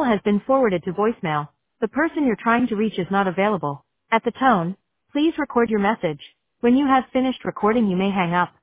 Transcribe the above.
has been forwarded to voicemail. The person you're trying to reach is not available. At the tone, please record your message. When you have finished recording, you may hang up.